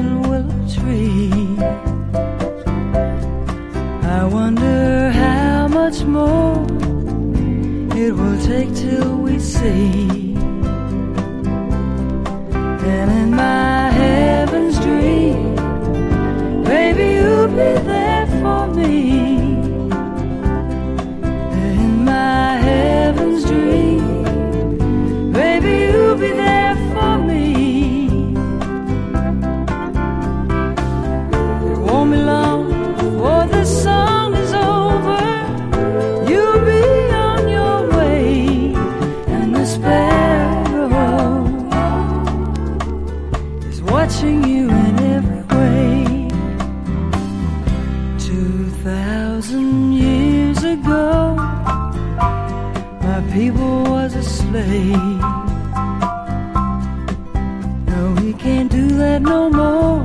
weeping willow tree. I wonder how much more it will take till we see. And in my heaven's dream, baby, you'll be there for me. In my heaven's dream, baby, you'll be there for me. It won't be long before this song is over. You'll be on your way, and the sparrow is watching you in every way. 2,000 years ago, my people was a slave. No, we can't do that no more.